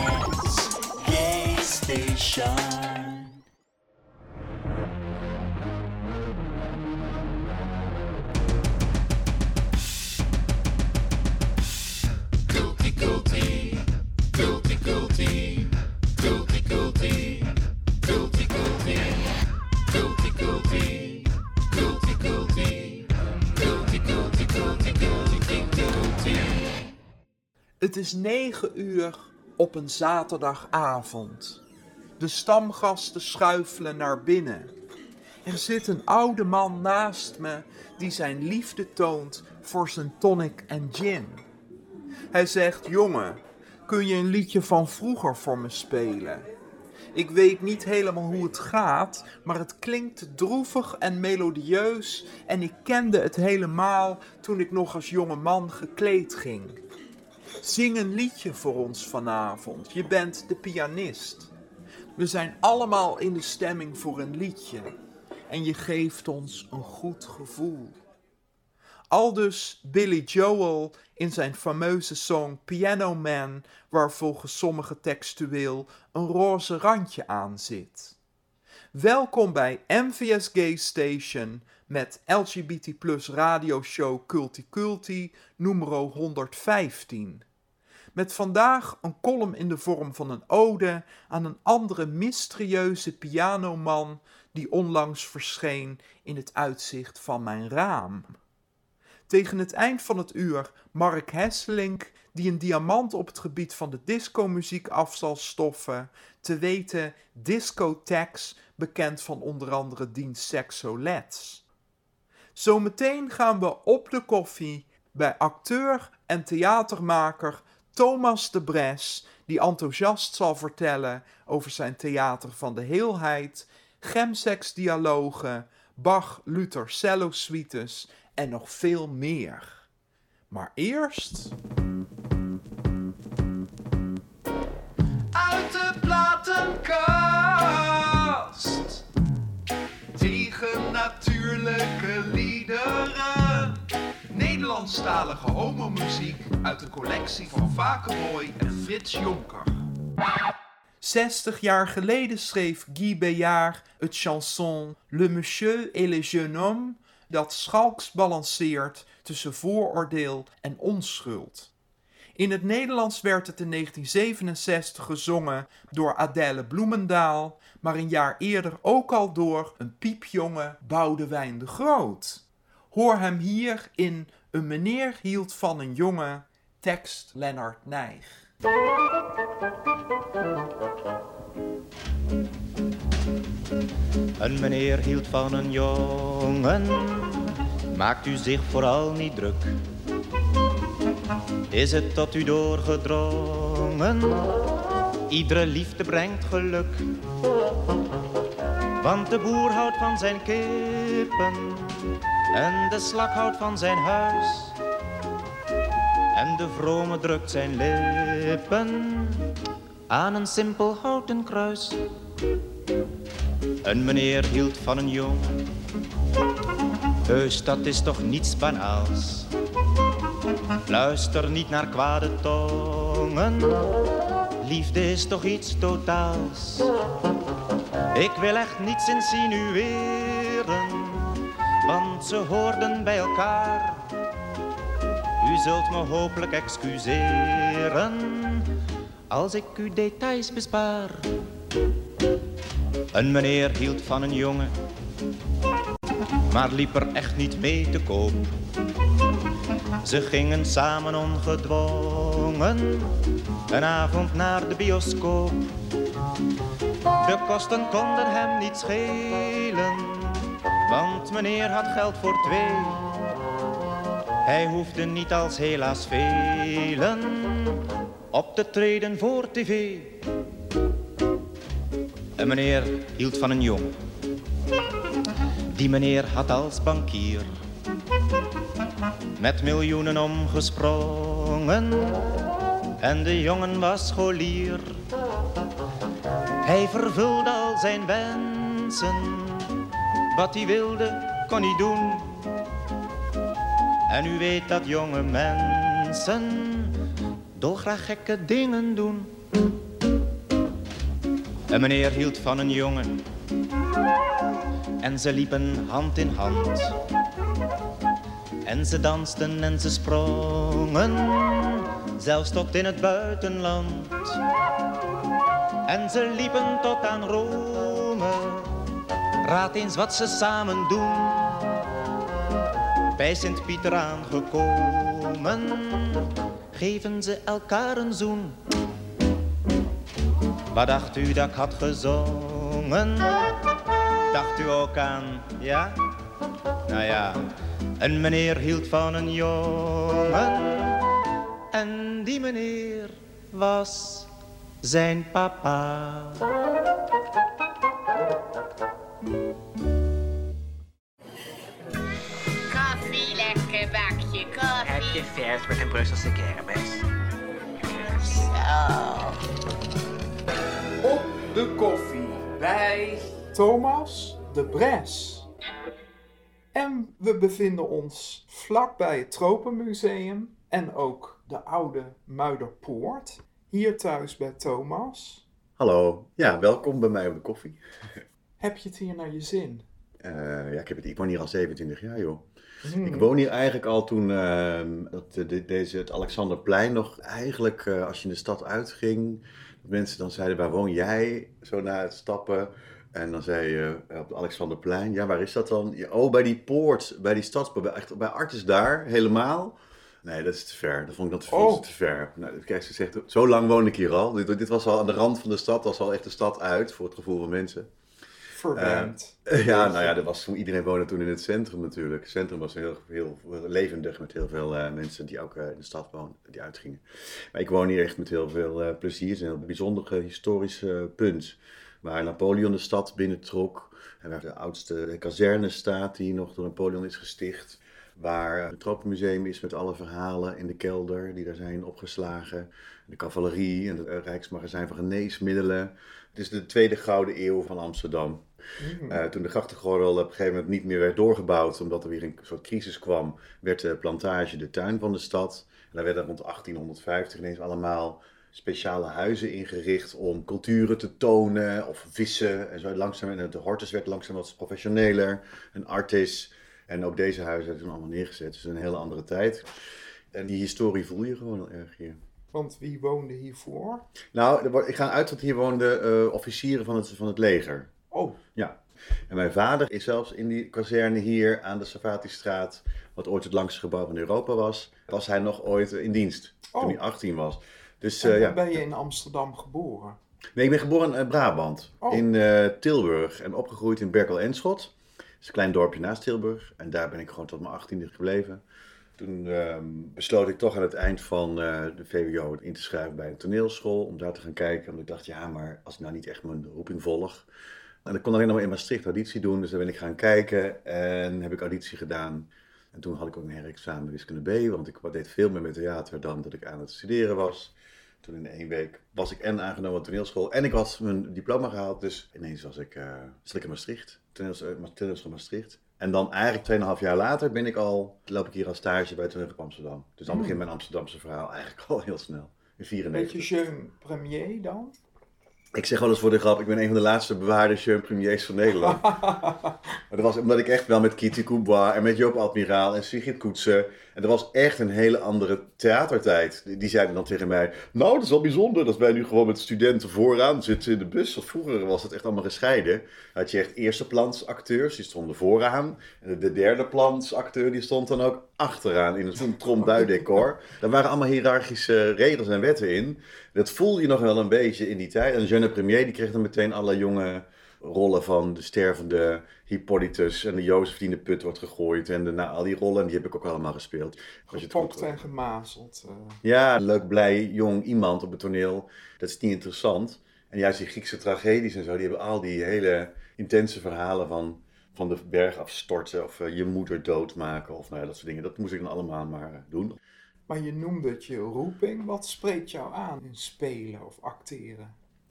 Gay Station. Het is 9 uur op een zaterdagavond. De stamgasten schuifelen naar binnen. Er zit een oude man naast me die zijn liefde toont voor zijn tonic en gin. Hij zegt: jongen, kun je een liedje van vroeger voor me spelen? Ik weet niet helemaal hoe het gaat, maar het klinkt droevig en melodieus en ik kende het helemaal toen ik nog als jonge man gekleed ging. Zing een liedje voor ons vanavond, je bent de pianist. We zijn allemaal in de stemming voor een liedje en je geeft ons een goed gevoel. Aldus Billy Joel in zijn fameuze song Piano Man, waar volgens sommigen textueel een roze randje aan zit. Welkom bij MVS Gay Station met LGBT plus radioshow Culti Culti nummer 115. Met vandaag een column in de vorm van een ode aan een andere mysterieuze pianoman die onlangs verscheen in het uitzicht van mijn raam. Tegen het eind van het uur Mark Hesselink, die een diamant op het gebied van de discomuziek af zal stoffen, te weten Discotex, bekend van onder andere dienst Sexolets. Zometeen gaan we op de koffie bij acteur en theatermaker Thomas de Bres, die enthousiast zal vertellen over zijn theater van de heelheid, chemsex-dialogen, Bach, Luther, cello-suites en nog veel meer. Maar eerst... Uit de platenkast. Tegen natuurlijke liederen. Nederlandstalige homomuziek uit de collectie van Vakenboy en Frits Jonker. 60 jaar geleden schreef Guy Béjart het chanson Le Monsieur et le Jeune Homme, dat schalks balanceert tussen vooroordeel en onschuld. In het Nederlands werd het in 1967 gezongen door Adèle Bloemendaal, maar een jaar eerder ook al door een piepjonge Boudewijn de Groot. Hoor hem hier in Een meneer hield van een jongen, tekst Lennart Nijg. Een meneer hield van een jongen, maakt u zich vooral niet druk. Is het tot u doorgedrongen, iedere liefde brengt geluk. Want de boer houdt van zijn kippen en de slak houdt van zijn huis. En de vrome drukt zijn lippen aan een simpel houten kruis. Een meneer hield van een jongen, heus dat is toch niets banaals. Luister niet naar kwade tongen, liefde is toch iets totaals. Ik wil echt niets insinueren, want ze hoorden bij elkaar. U zult me hopelijk excuseren als ik u details bespaar. Een meneer hield van een jongen, maar liep er echt niet mee te koop. Ze gingen samen ongedwongen een avond naar de bioscoop. De kosten konden hem niet schelen, want meneer had geld voor 2. Hij hoefde niet als helaas velen op te treden voor tv. Een meneer hield van een jongen. Die meneer had als bankier met miljoenen omgesprongen en de jongen was scholier. Hij vervulde al zijn wensen, wat hij wilde kon hij doen. En u weet dat jonge mensen dolgraag gekke dingen doen. Een meneer hield van een jongen en ze liepen hand in hand. En ze dansten en ze sprongen, zelfs tot in het buitenland. En ze liepen tot aan Rome, raad eens wat ze samen doen. Bij Sint-Pieter aangekomen, geven ze elkaar een zoen. Wat dacht u dat ik had gezongen? Dacht u ook aan, ja? Nou ja, een meneer hield van een jongen. En die meneer was zijn papa. Koffie, lekker bakje koffie. Heb je vers met een Brusselse kermis? Zo. Op de koffie bij Thomas de Bres. En we bevinden ons vlakbij het Tropenmuseum en ook de oude Muiderpoort. Hier thuis bij Thomas. Hallo, ja, welkom bij mij op de koffie. Heb je het hier naar je zin? Ja, ik woon hier al 27 jaar, joh. Ik woon hier eigenlijk al toen het Alexanderplein nog eigenlijk, als je in de stad uitging, dat mensen dan zeiden, waar woon jij? Zo na het stappen. En dan zei je op het Alexanderplein, ja, waar is dat dan? Ja, oh, bij die poort, bij die stadspoort, bij Artis daar, helemaal. Nee, dat is te ver. Dat vond ik dan te ver. Nou, kijk, ze zegt, zo lang woon ik hier al. Dit was al aan de rand van de stad, was al echt de stad uit, voor het gevoel van mensen. Verwend. Ja, nou ja, iedereen woonde toen in het centrum natuurlijk. Het centrum was heel levendig met heel veel mensen die ook in de stad woonden, die uitgingen. Maar ik woon hier echt met heel veel plezier. Het is een heel bijzonder historisch punt. Waar Napoleon de stad binnentrok. En waar de oudste kazerne staat die nog door Napoleon is gesticht. Waar het Tropenmuseum is met alle verhalen in de kelder die daar zijn opgeslagen. De cavalerie en het Rijksmagazijn van Geneesmiddelen. Het is de tweede gouden eeuw van Amsterdam. Toen de grachtengordel op een gegeven moment niet meer werd doorgebouwd, omdat er weer een soort crisis kwam, werd de plantage de tuin van de stad. En daar werden rond 1850 ineens allemaal speciale huizen ingericht om culturen te tonen of vissen. En zo langzaam, en de hortus werd langzaam wat professioneler, een artis. En ook deze huizen zijn toen allemaal neergezet. Dus een hele andere tijd. En die historie voel je gewoon heel erg hier. Want wie woonde hiervoor? Nou, ik ga uit dat hier woonden officieren van het leger. Oh. Ja. En mijn vader is zelfs in die kazerne hier aan de Savatistraat, wat ooit het langste gebouw van Europa was hij nog ooit in dienst. Toen hij 18 was. Dus, en ben je in Amsterdam geboren? Nee, ik ben geboren in Brabant. Oh. In Tilburg en opgegroeid in Berkel-en-Schot. Dat is een klein dorpje naast Tilburg. En daar ben ik gewoon tot mijn 18e gebleven. Toen besloot ik toch aan het eind van de VWO in te schrijven bij een toneelschool. Om daar te gaan kijken. Want ik dacht, ja, maar als ik nou niet echt mijn roeping volg. En ik kon alleen nog maar in Maastricht auditie doen. Dus daar ben ik gaan kijken en heb ik auditie gedaan. En toen had ik ook een herexamen wiskunde B. Want ik deed veel meer met theater dan dat ik aan het studeren was. Toen in 1 week was ik aangenomen op de toneelschool. En ik had mijn diploma gehaald. Dus ineens zat ik in Maastricht. Toneelschool Maastricht. En dan eigenlijk 2,5 jaar later loop ik hier als stage bij Toneelgroep Amsterdam. Dus dan begint mijn Amsterdamse verhaal eigenlijk al heel snel. In 94. Beetje jeune premier dan? Ik zeg wel eens voor de grap, ik ben een van de laatste bewaarde jeune premiers van Nederland. Maar dat was omdat ik echt wel met Kitty Coubois en met Joop Admiraal en Sigrid Koetsen. En dat was echt een hele andere theatertijd. Die zeiden dan tegen mij, nou dat is wel bijzonder dat wij nu gewoon met studenten vooraan zitten in de bus. Want vroeger was het echt allemaal gescheiden. Dan had je echt eerste plans acteurs, die stonden vooraan. En de derde plans acteur, die stond dan ook achteraan in zo'n trombuidecor. Daar waren allemaal hiërarchische regels en wetten in. Dat voelde je nog wel een beetje in die tijd. En de jeune premier die kreeg dan meteen alle jonge rollen van de stervende Hippolytus en de Jozef die in de put wordt gegooid. En al die rollen, die heb ik ook allemaal gespeeld. Gepokt en gemazeld. Ja, een leuk, blij, jong iemand op het toneel. Dat is niet interessant. En juist die Griekse tragedies en zo, die hebben al die hele intense verhalen van de berg afstorten of je moeder doodmaken of nou ja, dat soort dingen. Dat moest ik dan allemaal maar doen. Maar je noemde het je roeping. Wat spreekt jou aan in spelen of acteren?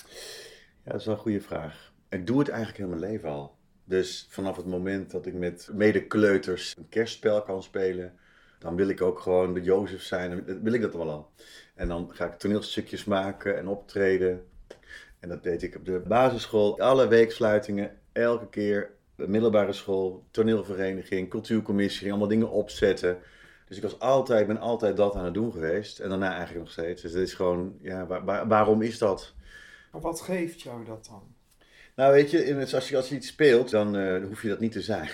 Ja, dat is wel een goede vraag. Ik doe het eigenlijk heel mijn leven al. Dus vanaf het moment dat ik met medekleuters een kerstspel kan spelen, dan wil ik ook gewoon de Jozef zijn. Dan wil ik dat wel al. En dan ga ik toneelstukjes maken en optreden. En dat deed ik op de basisschool, alle weeksluitingen, elke keer. De middelbare school, toneelvereniging, cultuurcommissie, ging allemaal dingen opzetten. Dus ik ben altijd dat aan het doen geweest. En daarna eigenlijk nog steeds. Dus het is gewoon, ja, waarom is dat? Maar wat geeft jou dat dan? Nou weet je, als je iets speelt, dan hoef je dat niet te zijn.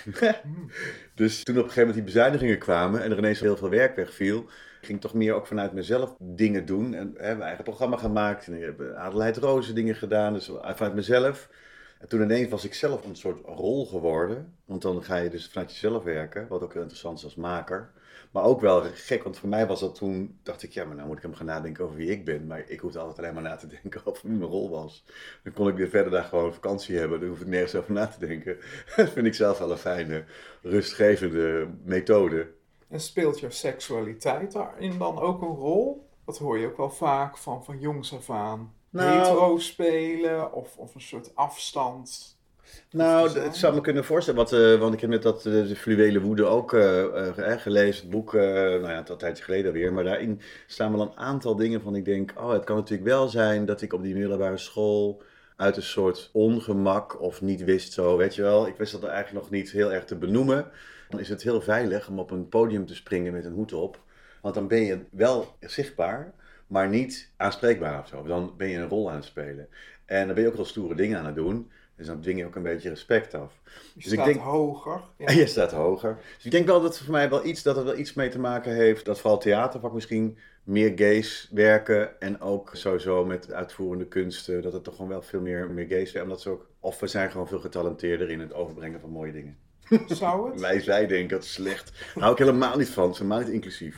Dus toen op een gegeven moment die bezuinigingen kwamen en er ineens heel veel werk wegviel, ging ik toch meer ook vanuit mezelf dingen doen. En mijn eigen programma gemaakt. En ik heb Adelheid Rozen dingen gedaan, dus vanuit mezelf. En toen ineens was ik zelf een soort rol geworden. Want dan ga je dus vanuit jezelf werken, wat ook heel interessant is als maker. Maar ook wel gek, want voor mij was dat toen, dacht ik, ja, maar nou moet ik hem gaan nadenken over wie ik ben. Maar ik hoefde altijd alleen maar na te denken over wie mijn rol was. Dan kon ik weer verder daar gewoon vakantie hebben, dan hoef ik nergens over na te denken. Dat vind ik zelf wel een fijne, rustgevende methode. En speelt jouw seksualiteit daarin dan ook een rol? Dat hoor je ook wel vaak van jongs af aan. Nou, hetero spelen of een soort afstand. Nou, het zou me kunnen voorstellen, want ik heb net dat de Fluwele Woede ook gelezen, het boek, nou ja, een tijdje geleden weer. Maar daarin staan wel een aantal dingen van ik denk, het kan natuurlijk wel zijn dat ik op die middelbare school uit een soort ongemak of niet wist zo, weet je wel. Ik wist dat er eigenlijk nog niet heel erg te benoemen. Dan is het heel veilig om op een podium te springen met een hoed op. Want dan ben je wel zichtbaar, maar niet aanspreekbaar of zo. Dan ben je een rol aan het spelen. En dan ben je ook wel stoere dingen aan het doen. Dus dan dwing je ook een beetje respect af. Je dus staat ik denk, hoger. Ja. En je staat hoger. Dus ik denk wel dat het voor mij wel iets mee te maken heeft. Dat vooral theatervak misschien meer gays werken. En ook sowieso met uitvoerende kunsten. Dat het toch gewoon wel veel meer gays werken. Omdat ze ook, of we zijn gewoon veel getalenteerder in het overbrengen van mooie dingen. Zou het? Zij denken dat is slecht. Daar hou ik helemaal niet van. Het is helemaal niet inclusief.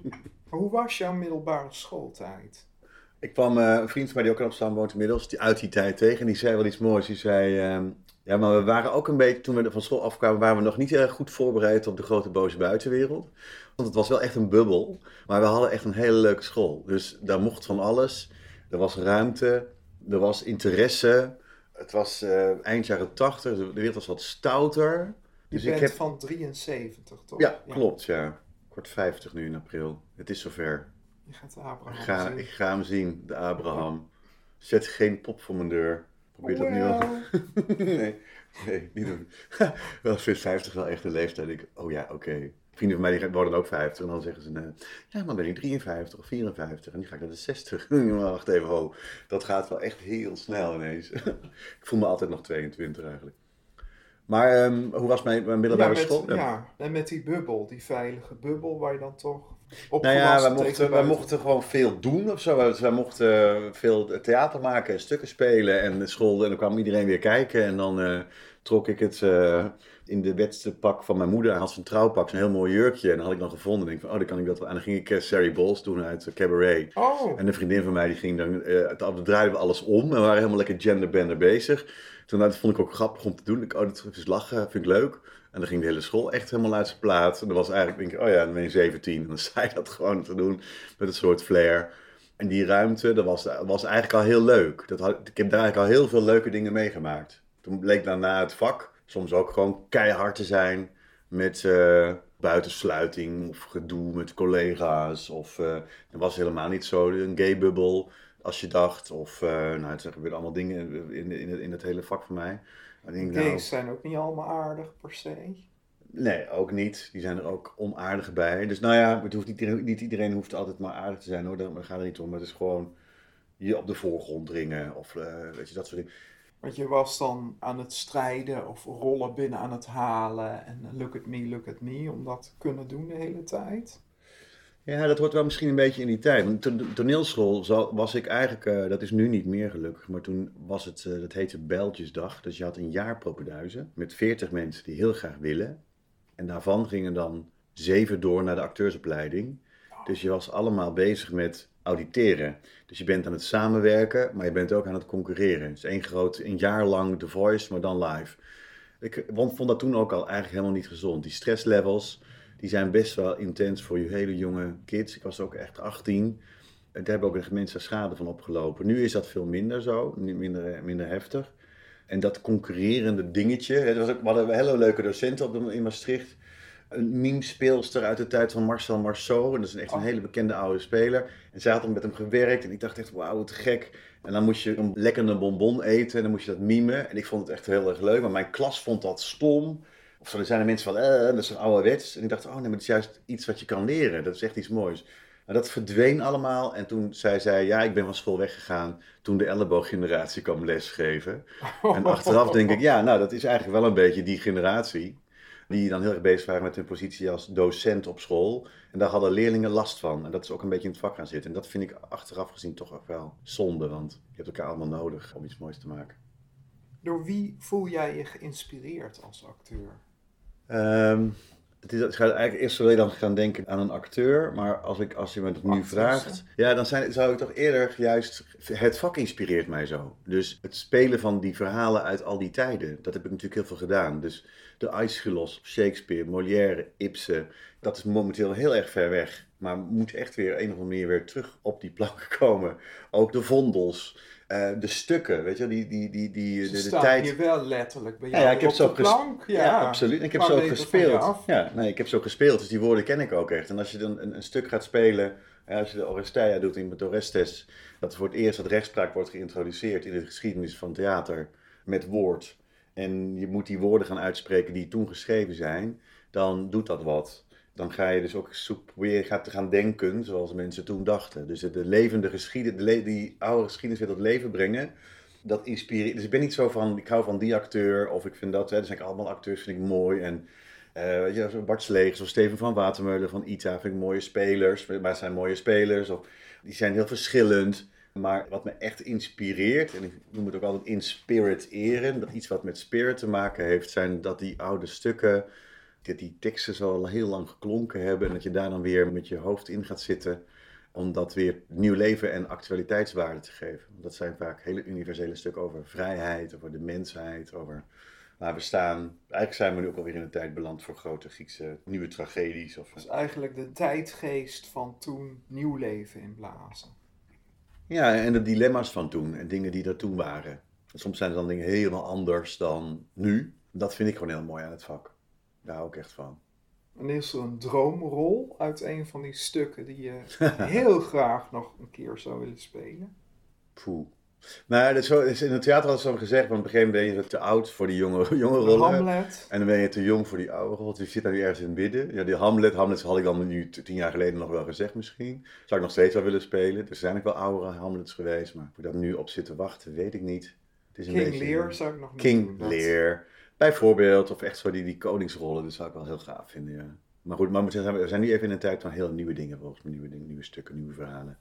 Hoe was jouw middelbare schooltijd? Ik kwam een vriend van mij die ook in Amsterdam woont inmiddels, uit die tijd tegen. En die zei wel iets moois. Die zei, ja, maar we waren ook een beetje, toen we van school afkwamen, waren we nog niet erg goed voorbereid op de grote boze buitenwereld. Want het was wel echt een bubbel. Maar we hadden echt een hele leuke school. Dus daar mocht van alles. Er was ruimte. Er was interesse. Het was eind jaren 80. De wereld was wat stouter. Je Dus bent van 73, toch? Ja, klopt, ja. Ik word 50 nu in april. Het is zover. Je gaat de Abraham zien. Ik ga hem zien, de Abraham. Zet geen pop voor mijn deur. Probeer dat nu wel. nee, niet doen. Wel, vind 50 wel echt een leeftijd. Oh ja, oké. Vrienden van mij die worden ook 50 en dan zeggen ze, ja, maar ben ik 53 of 54 en nu ga ik naar de 60. Maar wacht even, dat gaat wel echt heel snel ineens. Ik voel me altijd nog 22 eigenlijk. Maar hoe was mijn middelbare school? Ja, en met die bubbel, die veilige bubbel waar je dan toch nou ja, wij mochten gewoon veel doen of zo. Wij mochten veel theater maken en stukken spelen en school. En dan kwam iedereen weer kijken en dan trok ik het in de wetste pak van mijn moeder. Hij had zijn trouwpak, zo'n heel mooi jurkje. En dat had ik dan gevonden. En ik van, dan kan ik dat wel. En dan ging ik Sari Bowles doen uit Cabaret. Oh. En een vriendin van mij, die ging dan draaiden we alles om. En we waren helemaal lekker genderbender bezig. Toen dat vond ik ook grappig om te doen. Dat is lachen, vind ik leuk. En dan ging de hele school echt helemaal uit zijn plaat. En dan was eigenlijk, denk ik, dan ben je 17. En dan sta je dat gewoon te doen met een soort flair. En die ruimte, dat was eigenlijk al heel leuk. Ik heb daar eigenlijk al heel veel leuke dingen meegemaakt. Toen bleek daarna het vak soms ook gewoon keihard te zijn met buitensluiting of gedoe met collega's. Of dat was helemaal niet zo een gay-bubbel als je dacht. Of het zijn weer allemaal dingen in het hele vak van mij. Gays zijn ook niet allemaal aardig per se. Nee, ook niet. Die zijn er ook onaardig bij. Dus nou ja, het hoeft niet iedereen hoeft altijd maar aardig te zijn hoor. Daar gaat het niet om. Maar het is gewoon je op de voorgrond dringen of weet je, dat soort dingen. Want je was dan aan het strijden of rollen binnen aan het halen en look at me, om dat te kunnen doen de hele tijd. Ja, dat hoort wel misschien een beetje in die tijd. Want de toneelschool was ik eigenlijk, dat is nu niet meer gelukkig, maar toen was het, dat heette Bijltjesdag. Dus je had een jaar propenduizen met 40 mensen die heel graag willen. En daarvan gingen dan 7 door naar de acteursopleiding. Dus je was allemaal bezig met auditeren. Dus je bent aan het samenwerken, maar je bent ook aan het concurreren. Het is een jaar lang The Voice, maar dan live. Ik vond dat toen ook al eigenlijk helemaal niet gezond. Die stresslevels, die zijn best wel intens voor je hele jonge kids. Ik was ook echt 18. Daar hebben ook mensen schade van opgelopen. Nu is dat veel minder zo, minder heftig. En dat concurrerende dingetje. We hadden hele leuke docenten in Maastricht. een meme-speelster uit de tijd van Marcel Marceau. En dat is echt een hele bekende oude speler. En zij had dan met hem gewerkt en ik dacht echt, wauw, wat gek. En dan moest je een lekkere bonbon eten en dan moest je dat mimen. En ik vond het echt heel erg leuk, maar mijn klas vond dat stom. Of er zijn er mensen van, dat is een ouderwets. En ik dacht, oh nee, maar het is juist iets wat je kan leren. Dat is echt iets moois. Maar dat verdween allemaal en toen zei zij, ja, ik ben van school weggegaan toen de ellebooggeneratie kwam lesgeven. En achteraf denk ik, ja, nou, dat is eigenlijk wel een beetje die generatie. Die dan heel erg bezig waren met hun positie als docent op school. En daar hadden leerlingen last van. En dat is ook een beetje in het vak gaan zitten. En dat vind ik achteraf gezien toch ook wel zonde, want je hebt elkaar allemaal nodig om iets moois te maken. Door wie voel jij je geïnspireerd als acteur? Ik ga eigenlijk eerst wil je dan gaan denken aan een acteur, maar als je me dat nu vraagt, ja, dan zou ik toch eerder juist, het vak inspireert mij zo. Dus het spelen van die verhalen uit al die tijden, dat heb ik natuurlijk heel veel gedaan. Dus de Aeschylus, Shakespeare, Molière, Ibsen, dat is momenteel heel erg ver weg, maar moet echt weer op een of andere manier weer terug op die planken komen. Ook de Vondels. De stukken, weet je, de tijd. Hier wel letterlijk bij jou ja, ik heb op zo de plank. Ja, absoluut. En ik heb zo gespeeld. Ja, nee, ik heb zo gespeeld, dus die woorden ken ik ook echt. En als je dan een stuk gaat spelen, als je de Oresteia doet in Orestes, dat voor het eerst dat rechtspraak wordt geïntroduceerd in de geschiedenis van theater met woord. En je moet die woorden gaan uitspreken die toen geschreven zijn, dan doet dat wat. Dan ga je dus ook weer gaan denken zoals mensen toen dachten. Dus de levende geschiedenis, die oude geschiedenis weer tot leven brengen, dat inspireert. Dus ik ben niet zo van, ik hou van die acteur of ik vind dat, er zijn allemaal acteurs, vind ik mooi. En Bart Slegers of Steven van Watermeulen van ITA vind ik mooie spelers, maar het zijn mooie spelers. Of, die zijn heel verschillend. Maar wat me echt inspireert, en ik noem het ook altijd inspiriteren, dat iets wat met spirit te maken heeft, zijn dat die oude stukken, dat die teksten zo al heel lang geklonken hebben en dat je daar dan weer met je hoofd in gaat zitten om dat weer nieuw leven en actualiteitswaarde te geven. Dat zijn vaak hele universele stukken over vrijheid, over de mensheid, over waar we staan. Eigenlijk zijn we nu ook alweer in een tijd beland voor grote Griekse nieuwe tragedies. Dus eigenlijk de tijdgeest van toen nieuw leven inblazen. Ja, en de dilemma's van toen en dingen die er toen waren. Soms zijn er dan dingen helemaal anders dan nu. Dat vind ik gewoon heel mooi aan het vak. Daar hou ik echt van. En is er een droomrol uit een van die stukken die je heel graag nog een keer zou willen spelen? Poeh. Maar in het theater had ze zo gezegd, want op een gegeven moment ben je te oud voor die jonge rollen. Hamlet. En dan ben je te jong voor die oude rol. Dus je zit daar nu ergens in het midden. Ja, die Hamlet had ik dan nu 10 jaar geleden nog wel gezegd misschien. Zou ik nog steeds wel willen spelen. Er zijn ook wel oudere Hamlets geweest, maar hoe ik daar nu op zit te wachten, weet ik niet. Het is een King beetje, Lear zou ik nog niet King doen. Lear, bijvoorbeeld. Of echt zo die koningsrollen, dat zou ik wel heel gaaf vinden, ja. Maar goed, we zijn nu even in een tijd van heel nieuwe dingen volgens mij. Nieuwe stukken, nieuwe verhalen.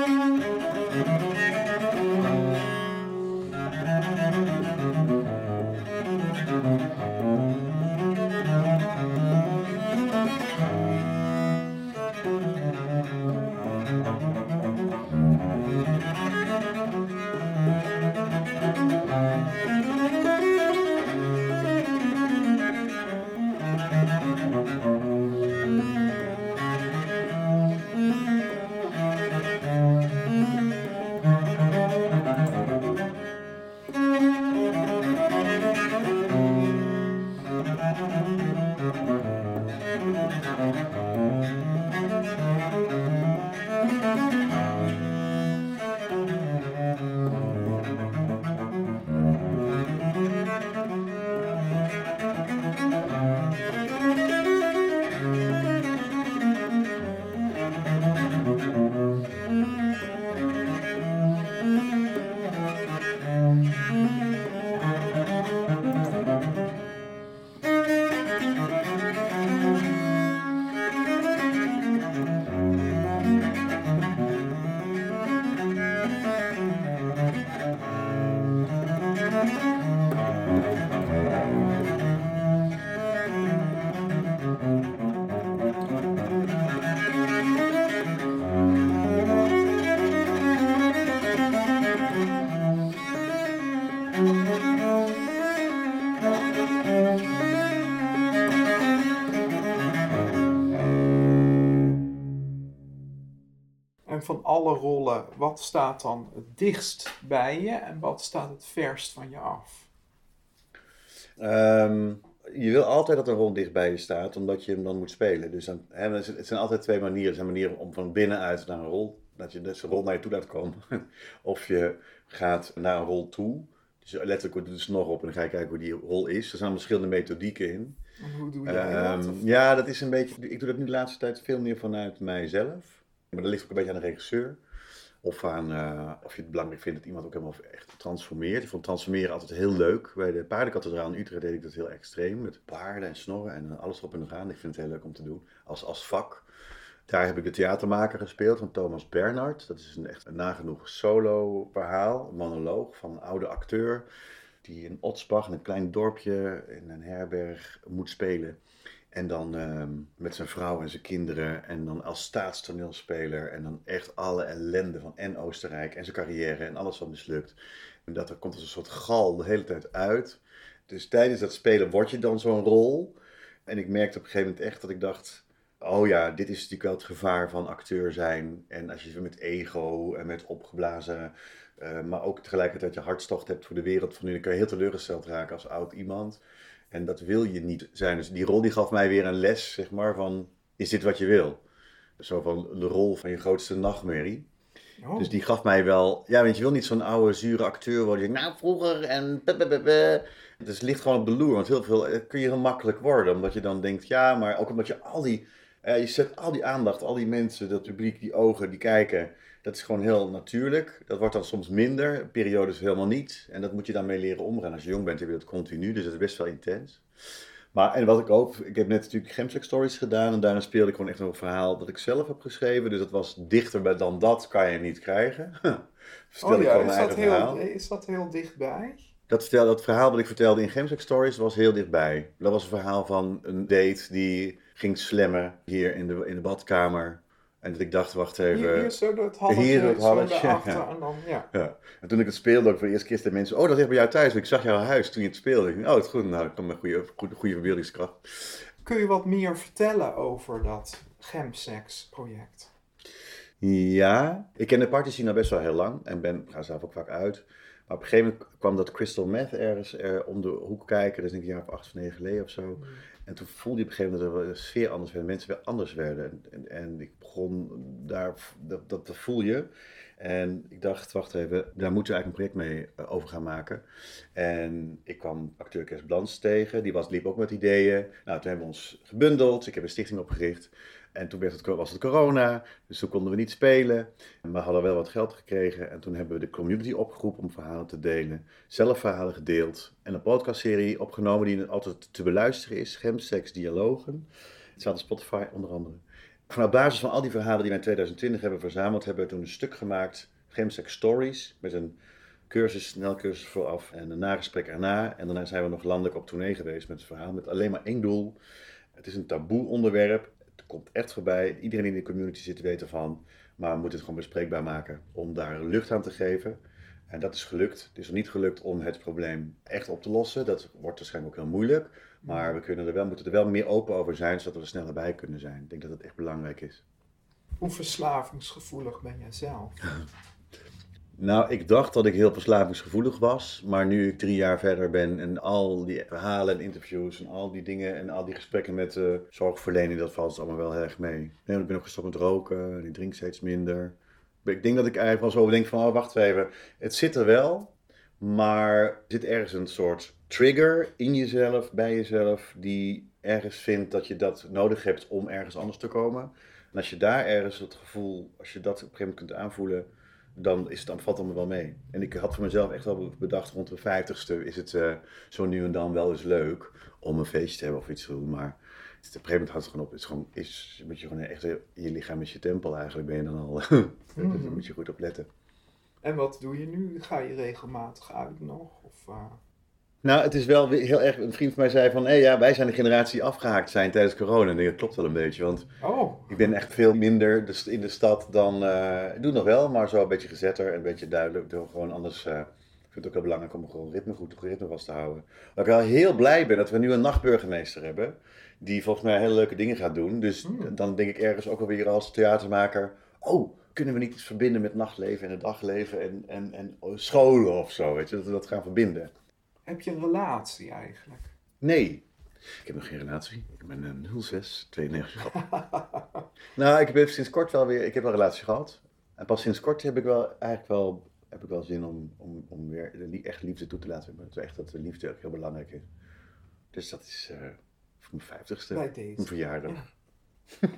En van alle rollen, wat staat dan het dichtst bij je en wat staat het verst van je af? je wil altijd dat een rol dicht bij je staat, omdat je hem dan moet spelen. Dus het zijn altijd twee manieren. Er zijn manieren om van binnenuit naar een rol, dat je dus een rol naar je toe laat komen. Of je gaat naar een rol toe. Dus letterlijk wordt de snor op en dan ga je kijken hoe die rol is. Er zijn allemaal verschillende methodieken in. En hoe doe jij dat? Ja, dat is een beetje... Ik doe dat nu de laatste tijd veel meer vanuit mijzelf. Maar dat ligt ook een beetje aan de regisseur. Of aan of je het belangrijk vindt dat iemand ook helemaal echt transformeert. Ik vond transformeren altijd heel leuk. Bij de paardenkathedraal in Utrecht deed ik dat heel extreem. Met paarden en snorren en alles erop en eraan. Ik vind het heel leuk om te doen. Als vak. Daar heb ik de theatermaker gespeeld van Thomas Bernhard. Dat is echt een nagenoeg solo verhaal. Een monoloog van een oude acteur. Die in Otsbach, in een klein dorpje in een herberg, moet spelen. En dan met zijn vrouw en zijn kinderen en dan als staatstoneelspeler en dan echt alle ellende van en Oostenrijk en zijn carrière en alles wat mislukt. En dat er komt als een soort gal de hele tijd uit. Dus tijdens dat spelen word je dan zo'n rol. En ik merkte op een gegeven moment echt dat ik dacht, oh ja, dit is natuurlijk wel het gevaar van acteur zijn. En als je met ego en met opgeblazen, maar ook tegelijkertijd je hartstocht hebt voor de wereld van nu, dan kan je heel teleurgesteld raken als oud iemand. En dat wil je niet zijn. Dus die rol die gaf mij weer een les, zeg maar, van, is dit wat je wil? Zo van de rol van je grootste nachtmerrie. Oh. Dus die gaf mij wel, ja, want je wil niet zo'n oude, zure acteur worden. Je denkt, nou, vroeger en dus het ligt gewoon op de loer, want heel veel kun je heel makkelijk worden. Omdat je dan denkt, ja, maar ook omdat je je zet al die aandacht, al die mensen, dat publiek, die ogen, die kijken. Dat is gewoon heel natuurlijk. Dat wordt dan soms minder, periodes helemaal niet. En dat moet je dan mee leren omgaan. Als je jong bent heb je dat continu, dus dat is best wel intens. Maar, en wat ik heb net natuurlijk Gemsek Stories gedaan. En daarin speelde ik gewoon echt een verhaal dat ik zelf heb geschreven. Dus dat was dichter bij dan dat kan je niet krijgen. Vertel ik gewoon mijn eigen verhaal. Is dat heel dichtbij? Dat verhaal dat ik vertelde in Gemsek Stories was heel dichtbij. Dat was een verhaal van een date die ging slammen hier in de badkamer. En dat ik dacht, wacht even. Hier zo door het halletje. Ja. En dan, ja. En toen ik het speelde, ook voor de eerste keer de mensen, oh, dat ligt bij jou thuis. Ik zag jouw huis toen je het speelde. Ik dacht, oh, het is goed. Nou, ik kan mijn goede verbeeldingskracht. Kun je wat meer vertellen over dat Gemsex-project? Ja, ik ken de partyscene al best wel heel lang. En ga zelf ook vaak uit. Maar op een gegeven moment kwam dat crystal meth ergens om de hoek kijken. Dat is denk ik een jaar of 8 of 9 geleden of zo. En toen voelde je op een gegeven moment dat de sfeer anders werd. Mensen weer anders werden. En ik begon daar, dat voel je. En ik dacht, wacht even, daar moeten we eigenlijk een project mee over gaan maken. En ik kwam acteur Kees Blans tegen. Die liep ook met ideeën. Nou, toen hebben we ons gebundeld. Ik heb een stichting opgericht. En toen was het corona, dus toen konden we niet spelen. Maar we hadden wel wat geld gekregen. En toen hebben we de community opgeroepen om verhalen te delen. Zelf verhalen gedeeld. En een podcastserie opgenomen die altijd te beluisteren is. Gemsex Dialogen. Het staat op Spotify onder andere. Vanuit basis van al die verhalen die wij in 2020 hebben verzameld, hebben we toen een stuk gemaakt. Gemsex Stories. Met een snelcursus vooraf en een nagesprek erna. En daarna zijn we nog landelijk op tournee geweest met het verhaal. Met alleen maar één doel. Het is een taboe onderwerp. Het komt echt voorbij. Iedereen die in de community zit weet ervan. Maar we moeten het gewoon bespreekbaar maken om daar lucht aan te geven. En dat is gelukt. Het is nog niet gelukt om het probleem echt op te lossen. Dat wordt waarschijnlijk ook heel moeilijk. Maar we moeten er wel meer open over zijn, zodat we er sneller bij kunnen zijn. Ik denk dat dat echt belangrijk is. Hoe verslavingsgevoelig ben jij zelf? Nou, ik dacht dat ik heel verslavingsgevoelig was. Maar nu ik 3 jaar verder ben en al die verhalen en interviews en al die dingen en al die gesprekken met de zorgverlening, dat valt allemaal wel heel erg mee. Ik ben ook gestopt met roken en ik drink steeds minder. Ik denk dat ik eigenlijk wel zo denk van, oh, wacht even, het zit er wel, maar er zit ergens een soort trigger in jezelf, bij jezelf, die ergens vindt dat je dat nodig hebt om ergens anders te komen. En als je daar ergens het gevoel, als je dat op een gegeven moment kunt aanvoelen, dan valt het allemaal wel mee. En ik had voor mezelf echt wel bedacht, rond de 50ste is het zo nu en dan wel eens leuk om een feestje te hebben of iets te doen, maar op een gegeven moment houdt het gewoon op. Moet je gewoon echt, je lichaam is je tempel eigenlijk, ben je dan al. Daar moet je goed op letten. En wat doe je nu? Ga je regelmatig uit nog? Nou, het is wel heel erg. Een vriend van mij zei van, wij zijn de generatie die afgehaakt zijn tijdens corona. En dat klopt wel een beetje, want ik ben echt veel minder in de stad dan. Ik doe het nog wel, maar zo een beetje gezetter en een beetje duidelijk. Gewoon anders. Ik vind het ook heel belangrijk om gewoon ritme vast te houden. Maar ik wel heel blij ben dat we nu een nachtburgemeester hebben. Die volgens mij hele leuke dingen gaat doen. Dus dan denk ik ergens ook wel weer als theatermaker. Oh, kunnen we niet iets verbinden met nachtleven en het dagleven en scholen of zo? Weet je, dat we dat gaan verbinden. Heb je een relatie eigenlijk? Nee. Ik heb nog geen relatie. Ik ben 0692. Nou, ik heb sinds kort wel weer... Ik heb wel een relatie gehad. En pas sinds kort heb ik wel zin om weer echt liefde toe te laten. Maar het is echt dat de liefde ook heel belangrijk is. Dus dat is voor mijn 50ste. Bij deze. Mijn verjaardag. Ja.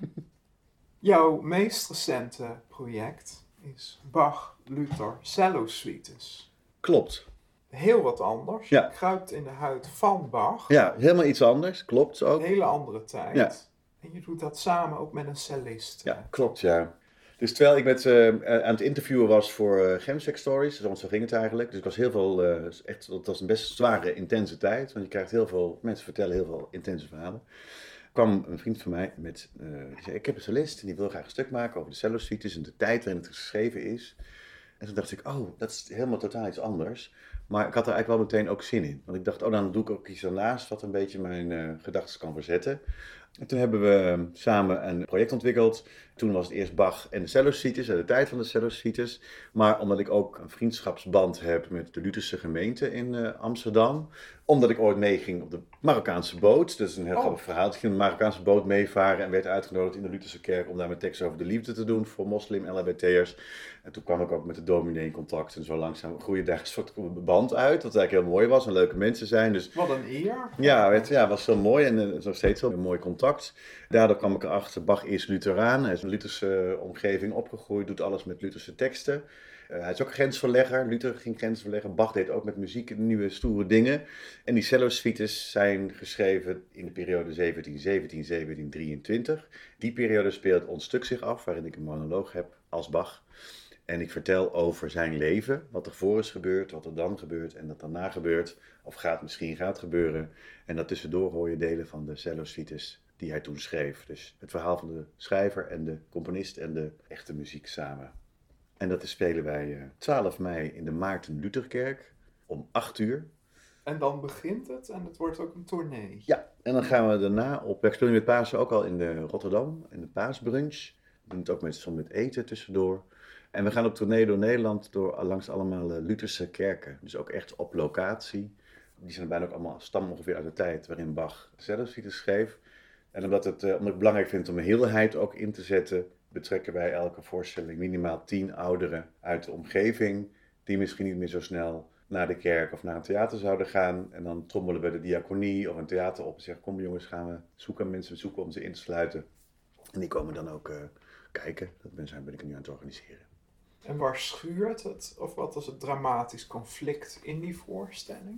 Jouw meest recente project is Bach-Luther Cello Suites. Klopt. Heel wat anders. Ja. Je kruipt in de huid van Bach. Ja, helemaal iets anders. Klopt ook. Een hele andere tijd. Ja. En je doet dat samen ook met een cellist. Ja, klopt, ja. Dus terwijl ik aan het interviewen was voor Gemsex Stories, want zo ging het eigenlijk. Dus ik was heel veel, het was een best zware, intense tijd. Want je krijgt heel veel, mensen vertellen heel veel intense verhalen. Kwam een vriend van mij die zei, ik heb een cellist en die wil graag een stuk maken over de cello suites en de tijd waarin het geschreven is. En toen dacht ik, dat is helemaal totaal iets anders. Maar ik had er eigenlijk wel meteen ook zin in. Want ik dacht, dan doe ik ook iets ernaast wat een beetje mijn gedachten kan verzetten. En toen hebben we samen een project ontwikkeld. Toen was het eerst Bach en de cello suites, de tijd van de cello suites. Maar omdat ik ook een vriendschapsband heb met de Lutherse gemeente in Amsterdam. Omdat ik ooit meeging op de Marokkaanse boot. Dat is een heel grappig verhaal. Ik ging op de Marokkaanse boot meevaren en werd uitgenodigd in de Lutherse kerk om daar mijn tekst over de liefde te doen voor moslim-LHBT'ers. En toen kwam ik ook met de dominee in contact en zo langzaam groeide daar een soort band uit. Wat eigenlijk heel mooi was en leuke mensen zijn. Dus Wat een eer. ja, het was zo mooi en het is nog steeds wel een mooi contact. Daardoor kwam ik erachter, Bach is Lutheraan. Hij is in een Lutherse omgeving opgegroeid, doet alles met Lutherse teksten. Hij is ook grensverlegger. Luther ging grens verleggen. Bach deed ook met muziek nieuwe stoere dingen. En die cello suites zijn geschreven in de periode 1717-1723. Die periode speelt ons stuk zich af, waarin ik een monoloog heb als Bach. En ik vertel over zijn leven, wat er voor is gebeurd, wat er dan gebeurt en dat daarna gebeurt. Of misschien gaat gebeuren. En daartussendoor hoor je delen van de cello suites die hij toen schreef. Dus het verhaal van de schrijver en de componist en de echte muziek samen. En dat spelen wij 12 mei in de Maarten Lutherkerk om 8:00. En dan begint het en het wordt ook een tournee. Ja, en dan gaan we daarna we spelen met Pasen ook al in de Rotterdam, in de Paasbrunch. We doen het ook soms met eten tussendoor. En we gaan op tournee door Nederland langs allemaal Lutherse kerken. Dus ook echt op locatie. Die zijn bijna ook allemaal stammen ongeveer uit de tijd waarin Bach cello suites schreef. En omdat ik belangrijk vind om een heelheid ook in te zetten, betrekken wij elke voorstelling minimaal 10 ouderen uit de omgeving, die misschien niet meer zo snel naar de kerk of naar een theater zouden gaan. En dan trommelen we de diaconie of een theater op en zeggen, kom jongens, gaan we mensen zoeken om ze in te sluiten. En die komen dan ook kijken. Dat ben ik nu aan het organiseren. En waar schuurt het? Of wat was het dramatisch conflict in die voorstelling?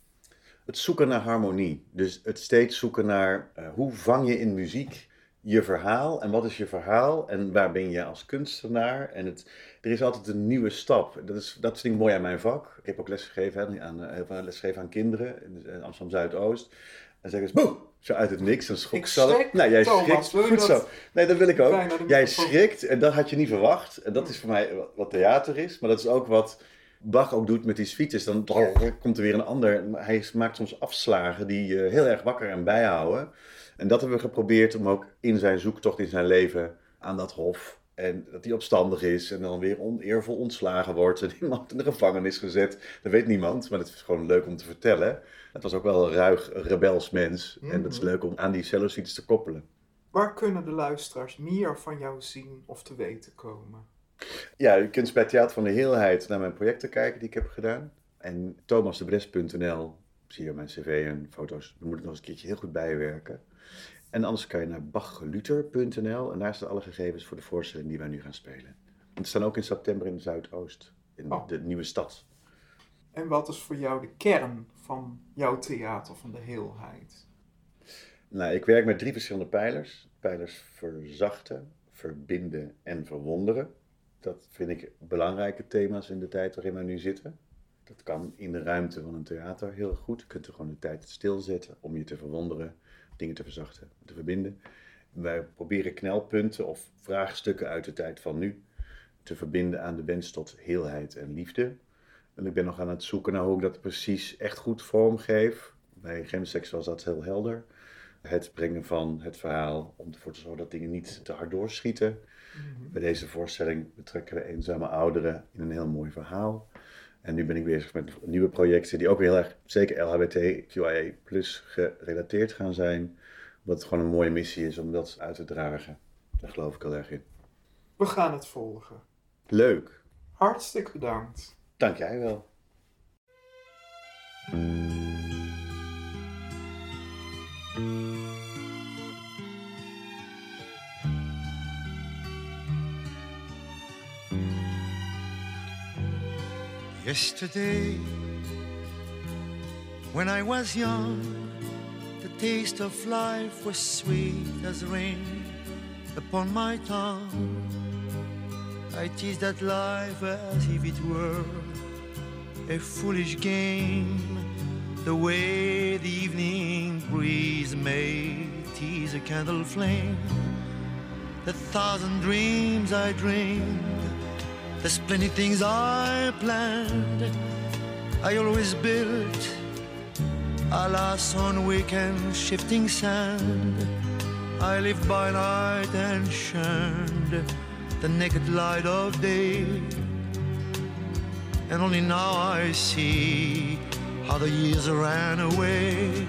Het zoeken naar harmonie. Dus het steeds zoeken naar hoe vang je in muziek je verhaal en wat is je verhaal en waar ben je als kunstenaar. En er is altijd een nieuwe stap. Dat vind ik mooi aan mijn vak. Ik heb ook lesgegeven, heel veel lesgegeven aan kinderen in Amsterdam Zuidoost. En zeggen ze, boe, zo uit het niks, een schok. Ik schrik, nee, jij Thomas, schrikt. Goed zo. Nee, dat wil ik ook. Jij microfoon. schrikt en dat had je niet verwacht. En dat is voor mij wat theater is, maar dat is ook wat Bach ook doet met die suites. Dan komt er weer een ander. Hij maakt soms afslagen die heel erg wakker en bijhouden. En dat hebben we geprobeerd om ook in zijn zoektocht in zijn leven aan dat hof. En dat hij opstandig is en dan weer oneervol ontslagen wordt. En iemand in de gevangenis gezet. Dat weet niemand, maar het is gewoon leuk om te vertellen. Het was ook wel een ruig, rebels mens. En dat is leuk om aan die cello suites te koppelen. Waar kunnen de luisteraars meer van jou zien of te weten komen? Ja, u kunt bij Theater van de Heelheid naar mijn projecten kijken die ik heb gedaan. En thomasdebres.nl zie je mijn cv en foto's. Daar moet ik nog eens een keertje heel goed bijwerken. En anders kan je naar bachluther.nl en daar staan alle gegevens voor de voorstelling die wij nu gaan spelen. En we staan ook in september in de Zuidoost, in de nieuwe stad. En wat is voor jou de kern van jouw Theater van de Heelheid? Nou, ik werk met 3 verschillende pijlers. Pijlers verzachten, verbinden en verwonderen. Dat vind ik belangrijke thema's in de tijd waarin we nu zitten. Dat kan in de ruimte van een theater heel goed. Je kunt er gewoon de tijd stilzetten om je te verwonderen, dingen te verzachten, te verbinden. Wij proberen knelpunten of vraagstukken uit de tijd van nu te verbinden aan de wens tot heelheid en liefde. En ik ben nog aan het zoeken naar hoe ik dat precies echt goed vormgeef. Bij Gemsex was dat heel helder. Het brengen van het verhaal om ervoor te zorgen dat dingen niet te hard doorschieten. Bij deze voorstelling betrekken we eenzame ouderen in een heel mooi verhaal. En nu ben ik bezig met nieuwe projecten die ook heel erg, zeker LHBTQIA+ gerelateerd gaan zijn. Wat gewoon een mooie missie is om dat uit te dragen. Daar geloof ik heel erg in. We gaan het volgen. Leuk. Hartstikke bedankt. Dank jij wel. Yesterday, when I was young, the taste of life was sweet as rain upon my tongue. I teased at life as if it were a foolish game, the way the evening breeze may tease a candle flame. The thousand dreams I dreamed, the splendid things I planned, I always built, alas, on weekend shifting sand. I lived by night and shunned the naked light of day. And only now I see how the years ran away.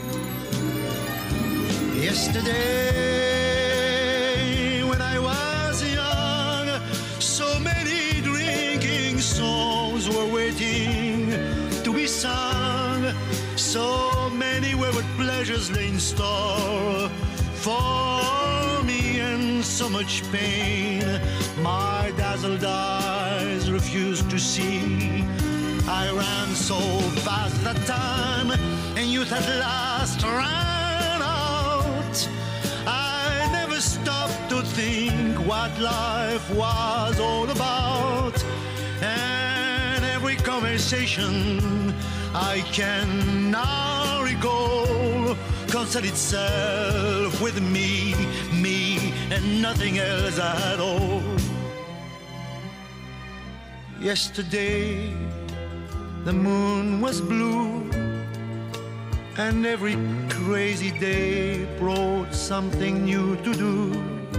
Yesterday, when I was young, so many drinking songs were waiting to be sung. So many wayward pleasures lay in store for me, and so much pain my dazzled eyes refused to see. I ran so fast that time, and youth at last ran out. I never stopped to think what life was all about, and every conversation I can now recall concerned itself with me, and nothing else at all. Yesterday, the moon was blue, and every crazy day brought something new to do.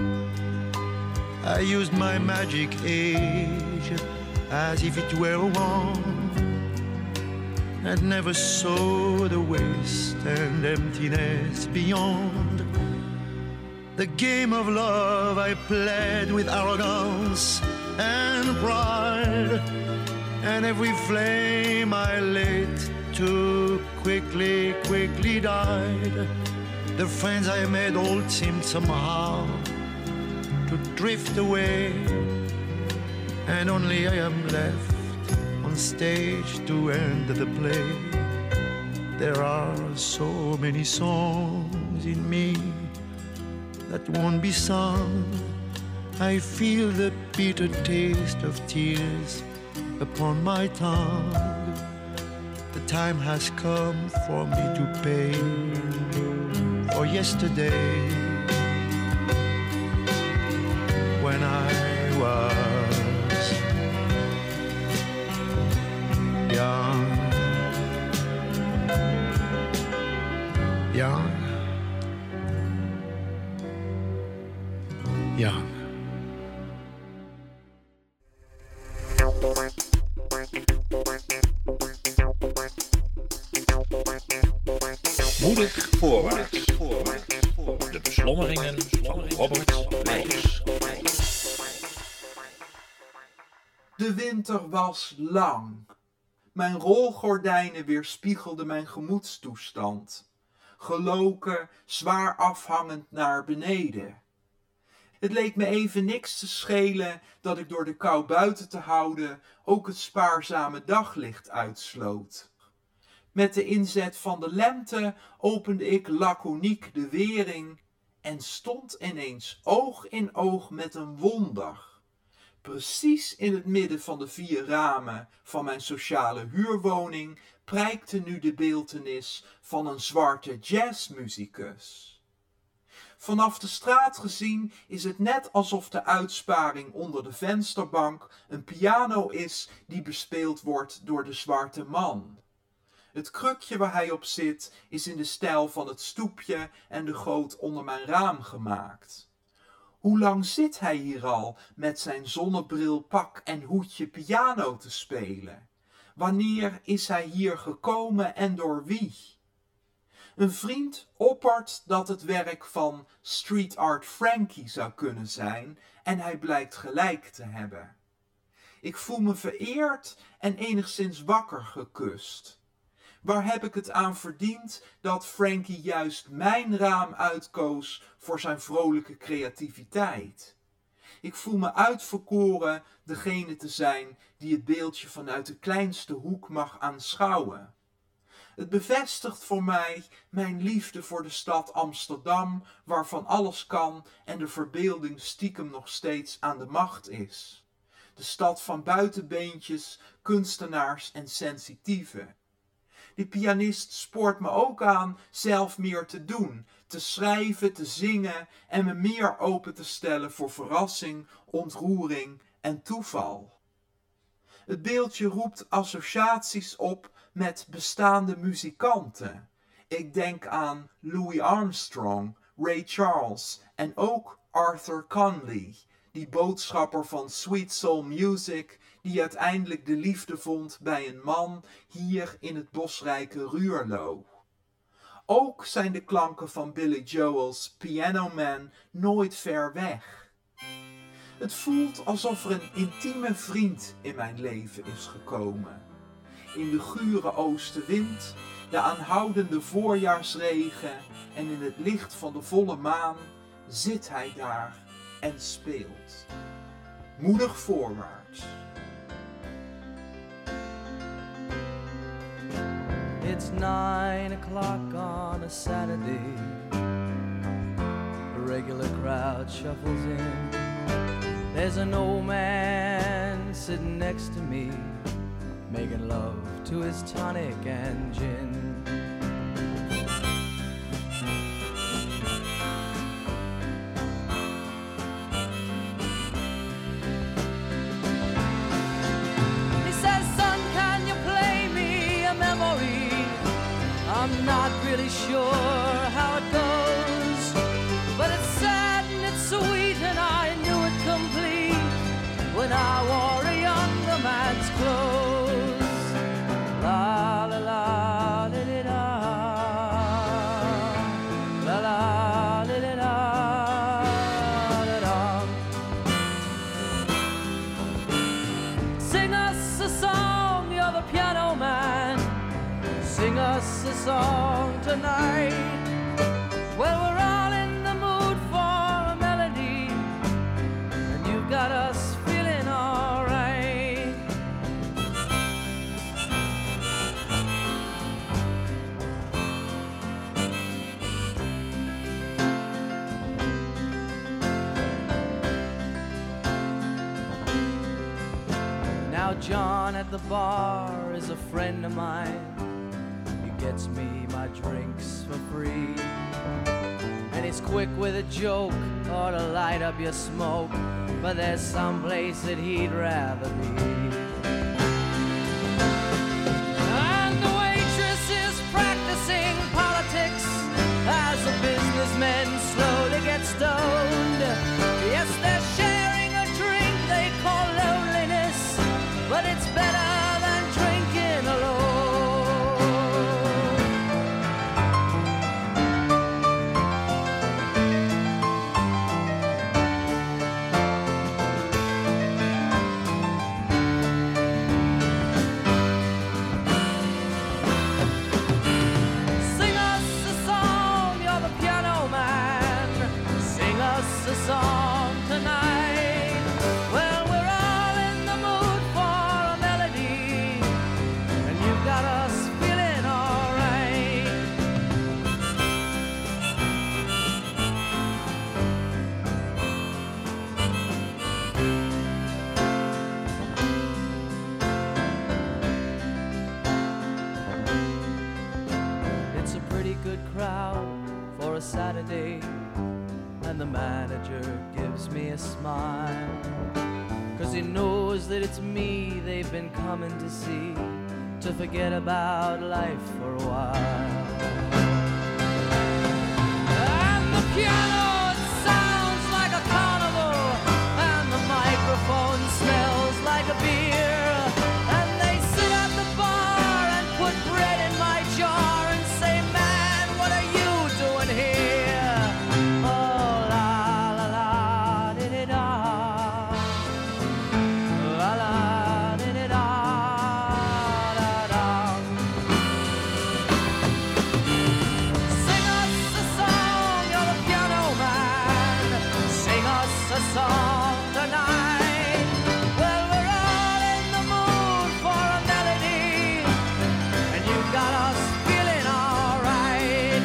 I used my magic age as if it were a wand, and never saw the waste and emptiness beyond. The game of love I played with arrogance and pride, and every flame I lit too quickly died. The friends I made all seemed somehow to drift away, and only I am left on stage to end the play. There are so many songs in me that won't be sung. I feel the bitter taste of tears upon my tongue. The time has come for me to pay for yesterday, when I was young. Young. Moedig voorwaarts. De beslommeringen van Robert Leijers. De winter was lang. Mijn rolgordijnen weerspiegelden mijn gemoedstoestand. Geloken, zwaar afhangend naar beneden. Het leek me even niks te schelen dat ik door de kou buiten te houden ook het spaarzame daglicht uitsloot. Met de inzet van de lente opende ik laconiek de wering en stond ineens oog in oog met een wonder. Precies in het midden van de 4 ramen van mijn sociale huurwoning prijkte nu de beeltenis van een zwarte jazzmuzikus. Vanaf de straat gezien is het net alsof de uitsparing onder de vensterbank een piano is die bespeeld wordt door de zwarte man. Het krukje waar hij op zit is in de stijl van het stoepje en de goot onder mijn raam gemaakt. Hoe lang zit hij hier al met zijn zonnebril, pak en hoedje piano te spelen? Wanneer is hij hier gekomen en door wie? Een vriend oppert dat het werk van Street Art Frankie zou kunnen zijn en hij blijkt gelijk te hebben. Ik voel me vereerd en enigszins wakker gekust. Waar heb ik het aan verdiend dat Frankie juist mijn raam uitkoos voor zijn vrolijke creativiteit? Ik voel me uitverkoren degene te zijn die het beeldje vanuit de kleinste hoek mag aanschouwen. Het bevestigt voor mij mijn liefde voor de stad Amsterdam, waarvan alles kan en de verbeelding stiekem nog steeds aan de macht is. De stad van buitenbeentjes, kunstenaars en sensitieven. Die pianist spoort me ook aan zelf meer te doen, te schrijven, te zingen en me meer open te stellen voor verrassing, ontroering en toeval. Het beeldje roept associaties op met bestaande muzikanten. Ik denk aan Louis Armstrong, Ray Charles en ook Arthur Conley, die boodschapper van Sweet Soul Music, die uiteindelijk de liefde vond bij een man hier in het bosrijke Ruurlo. Ook zijn de klanken van Billy Joel's Piano Man nooit ver weg. Het voelt alsof er een intieme vriend in mijn leven is gekomen. In de gure oostenwind, de aanhoudende voorjaarsregen en in het licht van de volle maan zit hij daar en speelt. Moedig voorwaarts. It's 9 o'clock on a Saturday. The regular crowd shuffles in. There's an old man sitting next to me, making love to his tonic and gin. He says, son, can you play me a memory? I'm not really sure how it goes, but it's sad and it's sweet and I knew it complete when I wore a younger man's clothes. La la la la la la la la la la la. Sing us a song, you're the piano man. Sing us a song tonight. Well, we're all in the mood for a melody, and you've got us feeling alright. Now John at the bar is a friend of mine. He gets me my drinks for free, and he's quick with a joke or to light up your smoke, but there's some place that he'd rather be. And the waitress is practicing politics as the businessmen slowly get stoned. Yes, they're sharing a drink they call loneliness, but it's better than drinking alone. Sing us a song, you're the piano man. Sing us a song tonight. Well, we're all in the mood for a melody, and you've got us feeling alright. It's a pretty good crowd for a Saturday, and the manager gives me a smile, 'cause he knows that it's me they've been coming to see, to forget about life for a while. And the piano, it sounds like a carnival, and the microphone smells like a beer, and they sit at the jar and say, man, what are you doing here? Oh, la la la, di-di-da. La la, di-di-da, da-da. Sing us a song, you're the piano man. Sing us a song tonight. Well, we're all in the mood for a melody, and you got us feeling all right.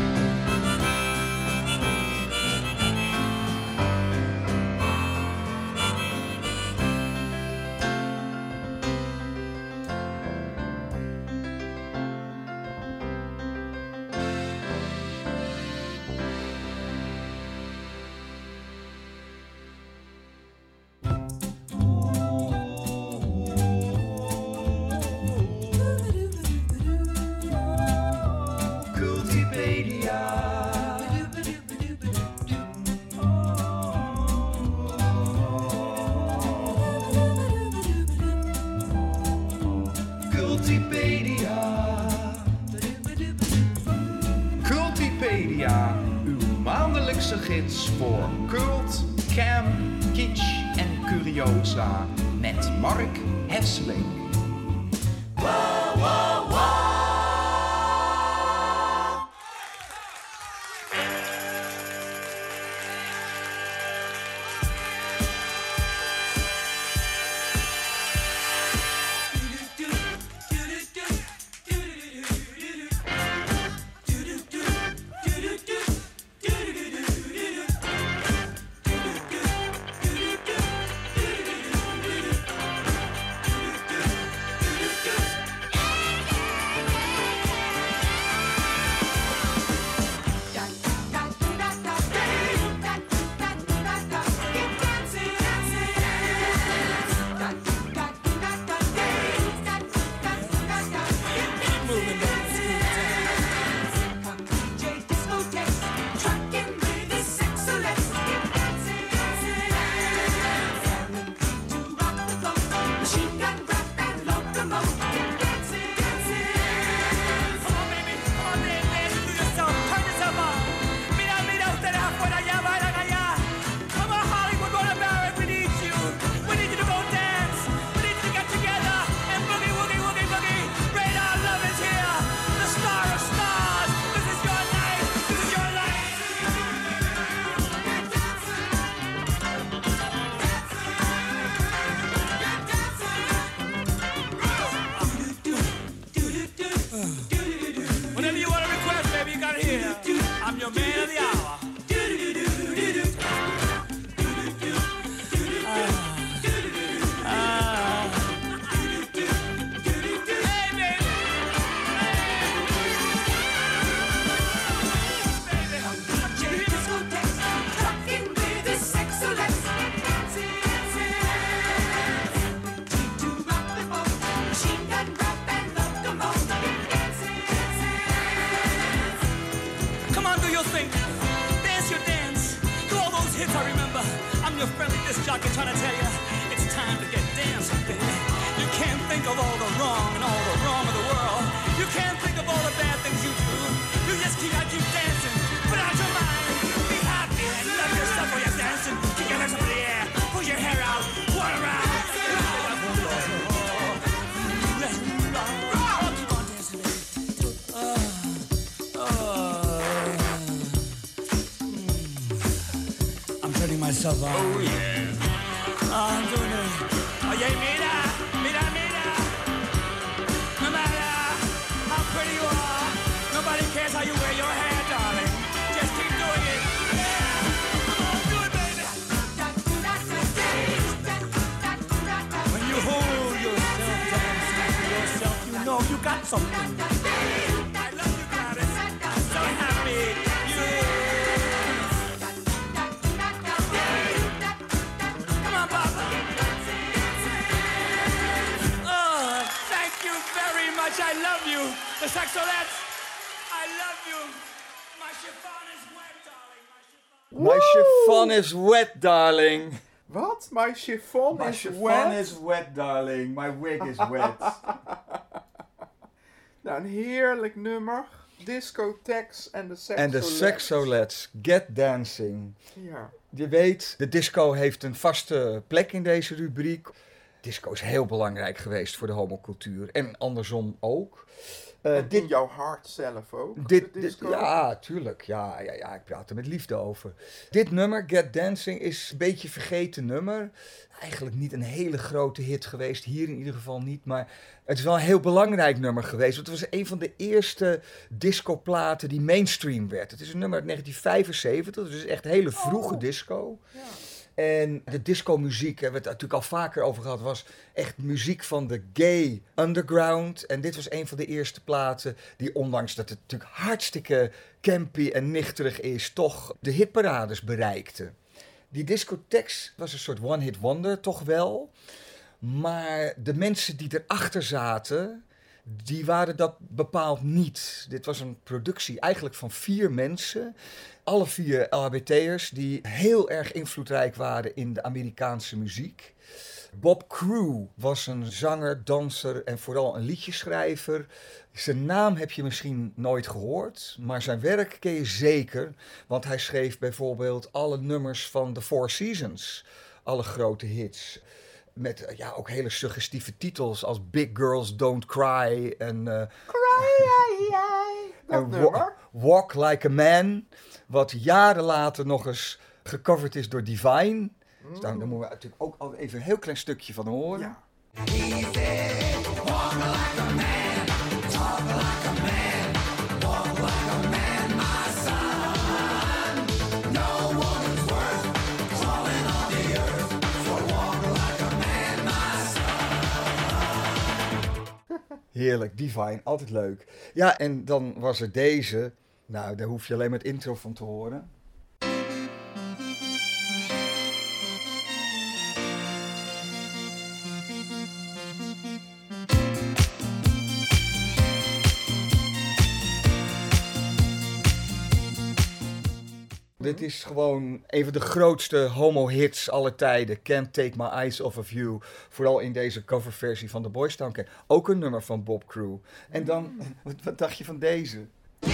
Cultipedia. Cultipedia. Cultipedia, uw maandelijkse gids voor cult, camp, kitsch en curiosa met Mark Hesseling. Whatever you want to request, baby, you got it here. I'm your man of the hour. I remember, I'm your friendly disc jockey trying to tell you it's time to get dancing, baby. You can't think of all the wrong and all the wrong of the world. You can't think of all the bad things you do. You just gotta keep dancing, put out your mind, be happy and love yourself while you're dancing. Kick your legs up in the air, pull your hair out, whirl around. Keep on dancing, baby. Turning myself on. Oh yeah. I'm doing it. Oh yeah, mira. No matter how pretty you are, nobody cares how you wear your hair, darling. Just keep doing it. Yeah. Come on, do it, baby. When you hold yourself dancing to yourself, you know you got something. I love you, Gladys. I'm so happy. I love you, the Saxolettes. I love you. My chiffon is wet, darling. My chiffon is wet, darling. Wat? My chiffon My is chiffon wet? is wet, darling. My wig is wet. Nou, een heerlijk nummer. Discotheques en de Sexolets. En de Sexolets, Get Dancing. Ja. Je weet, de disco heeft een vaste plek in deze rubriek. Disco is heel belangrijk geweest voor de homocultuur. En andersom ook. In jouw hart zelf ook? De disco? Ja, tuurlijk. Ja, ik praat er met liefde over. Dit nummer, Get Dancing, is een beetje een vergeten nummer. Eigenlijk niet een hele grote hit geweest. Hier in ieder geval niet. Maar het is wel een heel belangrijk nummer geweest. Want het was een van de eerste discoplaten die mainstream werd. Het is een nummer uit 1975. Dus echt hele vroege disco. Ja. En de disco-muziek, hebben we het natuurlijk al vaker over gehad, was echt muziek van de gay underground. En dit was een van de eerste platen die, ondanks dat het natuurlijk hartstikke campy en nichterig is, toch de hitparades bereikte. Die discotheeks was een soort one-hit wonder, toch wel. Maar de mensen die erachter zaten, die waren dat bepaald niet. Dit was een productie eigenlijk van 4 mensen. Alle 4 LHBT'ers die heel erg invloedrijk waren in de Amerikaanse muziek. Bob Crew was een zanger, danser en vooral een liedjeschrijver. Zijn naam heb je misschien nooit gehoord, maar zijn werk ken je zeker. Want hij schreef bijvoorbeeld alle nummers van The Four Seasons. Alle grote hits. Met ook hele suggestieve titels als Big Girls Don't Cry en Walk Like a Man. Wat jaren later nog eens gecoverd is door Divine. Dus daar moeten we natuurlijk ook al even een heel klein stukje van horen. Ja. Heerlijk, Divine, altijd leuk. Ja, en dan was er deze. Nou, daar hoef je alleen maar het intro van te horen. Dit is gewoon een van de grootste homo-hits aller tijden. Can't Take My Eyes Off of You. Vooral in deze coverversie van The Boys Town Cat. Ook een nummer van Bob Crew. En dan, wat dacht je van deze?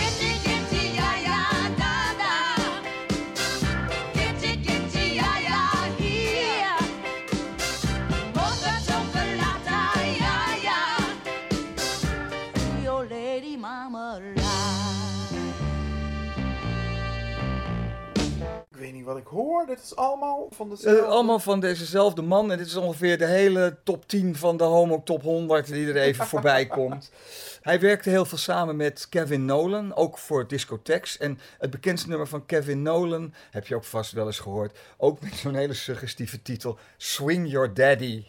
Ik weet niet wat ik hoor. Dit is allemaal van dezelfde... allemaal van dezezelfde man. En dit is ongeveer de hele top 10 van de Homo Top 100 die er even voorbij komt. Hij werkte heel veel samen met Kevin Nolan, ook voor discotheeks. En het bekendste nummer van Kevin Nolan, heb je ook vast wel eens gehoord, ook met zo'n hele suggestieve titel, Swing Your Daddy.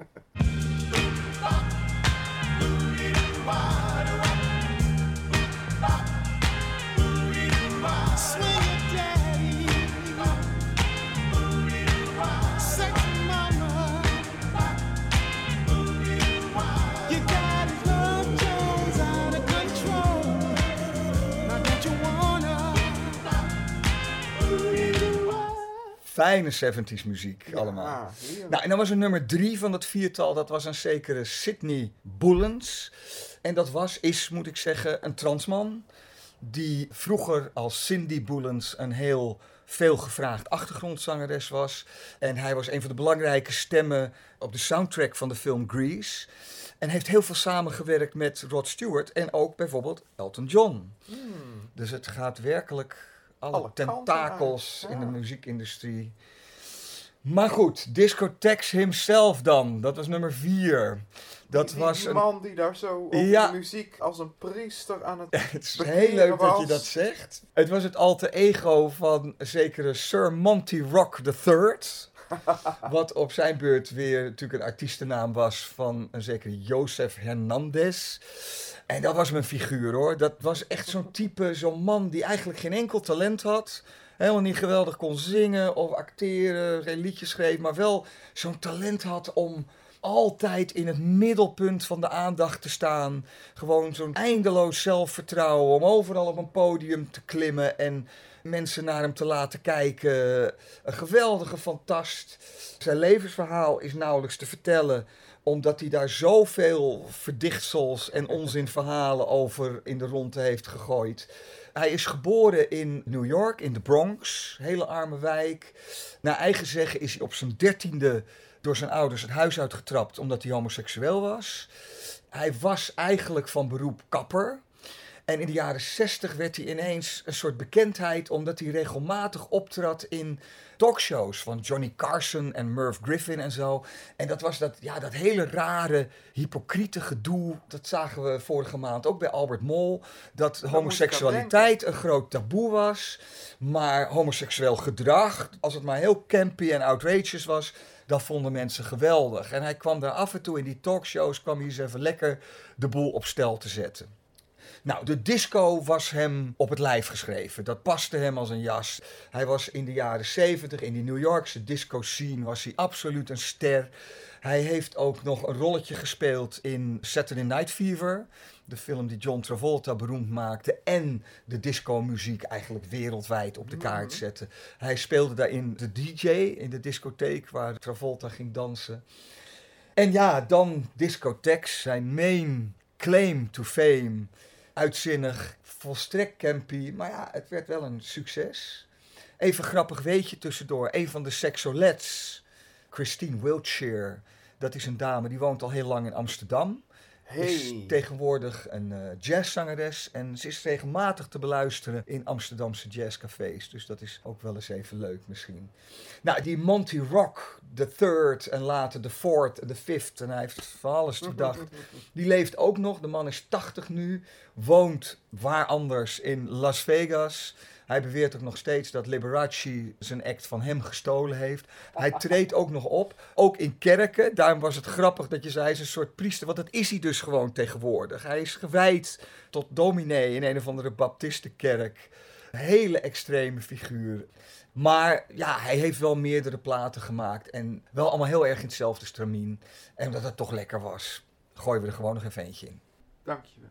Fijne 70s muziek allemaal. Nou, en dan was er nummer 3 van dat viertal. Dat was een zekere Sidney Bullens. En dat is, moet ik zeggen, een transman. Die vroeger als Cindy Bullens een heel veelgevraagd achtergrondzangeres was. En hij was een van de belangrijke stemmen op de soundtrack van de film Grease. En heeft heel veel samengewerkt met Rod Stewart en ook bijvoorbeeld Elton John. Dus het gaat werkelijk alle tentakels in de muziekindustrie. Maar goed, Discotheques himself dan. Dat was nummer 4. Dat was een man die daar zo over de muziek als een priester aan het het is heel leuk dat je dat zegt. Het was het alter ego van zekere Sir Monty Rock III. Wat op zijn beurt weer natuurlijk een artiestennaam was van een zekere Joseph Hernandez. En dat was mijn figuur hoor. Dat was echt zo'n type, zo'n man die eigenlijk geen enkel talent had. Helemaal niet geweldig kon zingen of acteren, geen liedjes schreef. Maar wel zo'n talent had om altijd in het middelpunt van de aandacht te staan. Gewoon zo'n eindeloos zelfvertrouwen om overal op een podium te klimmen en mensen naar hem te laten kijken. Een geweldige fantast. Zijn levensverhaal is nauwelijks te vertellen, Omdat hij daar zoveel verdichtsels en onzinverhalen over in de ronde heeft gegooid. Hij is geboren in New York, in de Bronx, hele arme wijk. Naar eigen zeggen is hij op zijn 13e door zijn ouders het huis uitgetrapt omdat hij homoseksueel was. Hij was eigenlijk van beroep kapper. En in de jaren 60 werd hij ineens een soort bekendheid omdat hij regelmatig optrad in talkshows van Johnny Carson en Merv Griffin en zo. En dat was dat hele rare, hypocriete gedoe. Dat zagen we vorige maand ook bij Albert Mol. Dat homoseksualiteit een groot taboe was. Maar homoseksueel gedrag, als het maar heel campy en outrageous was, dat vonden mensen geweldig. En hij kwam daar af en toe in die talkshows, kwam hij eens even lekker de boel op stel te zetten. Nou, de disco was hem op het lijf geschreven. Dat paste hem als een jas. Hij was in de jaren 70 in die New Yorkse disco scene was hij absoluut een ster. Hij heeft ook nog een rolletje gespeeld in Saturday Night Fever, de film die John Travolta beroemd maakte en de disco-muziek eigenlijk wereldwijd op de kaart zette. Hij speelde daarin de DJ in de discotheek waar Travolta ging dansen. En ja, dan discotheeks, zijn main claim to fame. Uitzinnig, volstrekt campy, maar ja, het werd wel een succes. Even grappig weetje tussendoor, een van de sexolettes, Christine Wiltshire, dat is een dame die woont al heel lang in Amsterdam. Is tegenwoordig een jazzzangeres en ze is regelmatig te beluisteren in Amsterdamse jazzcafés. Dus dat is ook wel eens even leuk misschien. Nou, die Monty Rock, the third en later the fourth en the fifth, en hij heeft van alles bedacht. Die leeft ook nog, de man is 80 nu, woont waar anders in Las Vegas. Hij beweert ook nog steeds dat Liberace zijn act van hem gestolen heeft. Hij treedt ook nog op, ook in kerken. Daarom was het grappig dat je zei, hij is een soort priester. Want dat is hij dus gewoon tegenwoordig. Hij is gewijd tot dominee in een of andere baptistenkerk. Een hele extreme figuur. Maar ja, hij heeft wel meerdere platen gemaakt. En wel allemaal heel erg in hetzelfde stramien. En omdat het toch lekker was, gooien we er gewoon nog even eentje in. Dankjewel.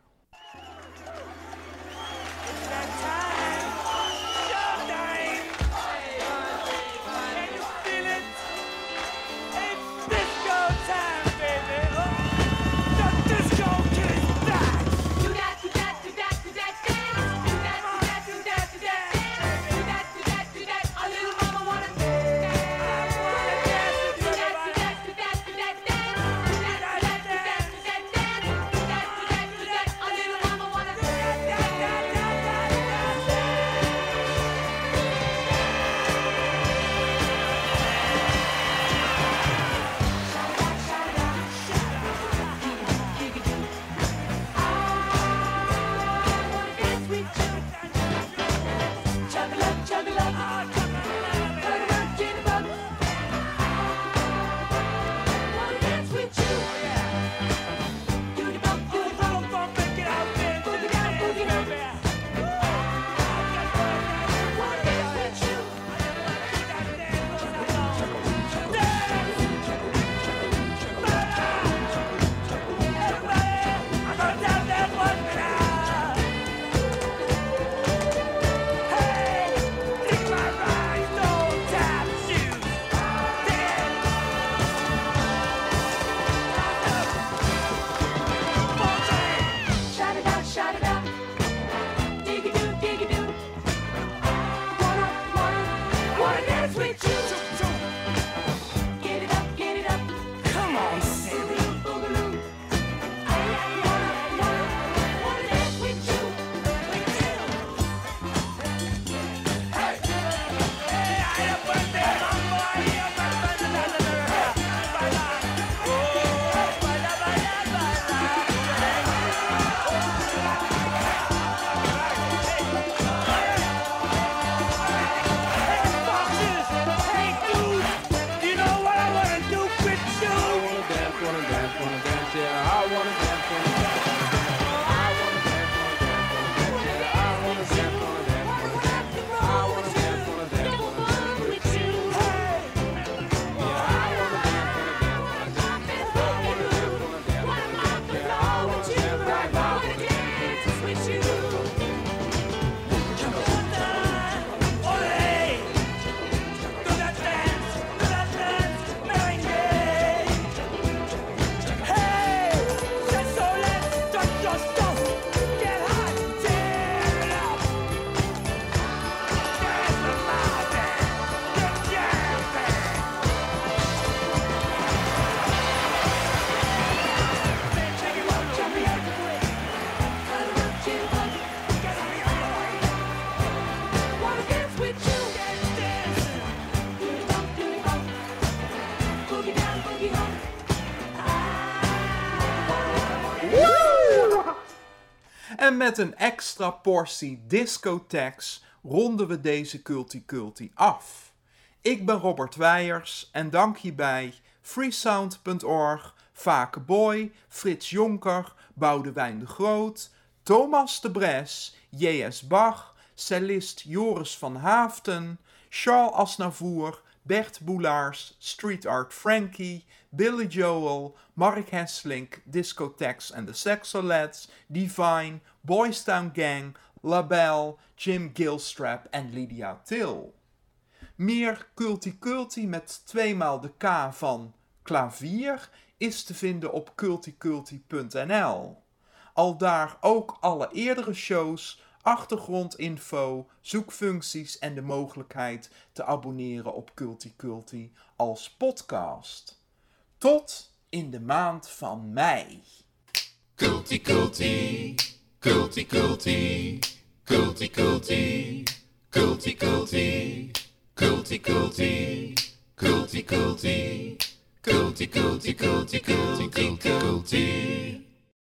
En met een extra portie discotheeks ronden we deze Culti af. Ik ben Robert Weijers en dank hierbij freesound.org, Vake Boy, Frits Jonker, Boudewijn de Groot, Thomas de Bres, J.S. Bach, cellist Joris van Haaften, Charles Aznavour, Bert Boelaars, Street Art Frankie, Billy Joel, Mark Hesselink, Discotheques and the Sexolets, Divine, Boys Town Gang, LaBelle, Jim Gilstrap en Lydia Till. Meer Culti met 2x de K van klavier is te vinden op culticulti.nl. Aldaar ook alle eerdere shows, achtergrondinfo, zoekfuncties en de mogelijkheid te abonneren op Culti als podcast. Tot in de maand van mei. Culti, Culti, Culti, Culti, Culti, Culti, Culti, Culti, Culti, Culti, Culti, Culti, Culti, Culti, Culti, Culti, Culti.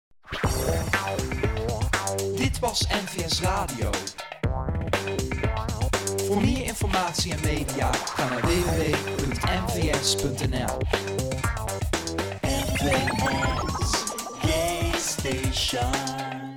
Dit was NVS Radio. Voor meer informatie en media ga naar www.nvs.nl. NVS Gay Station.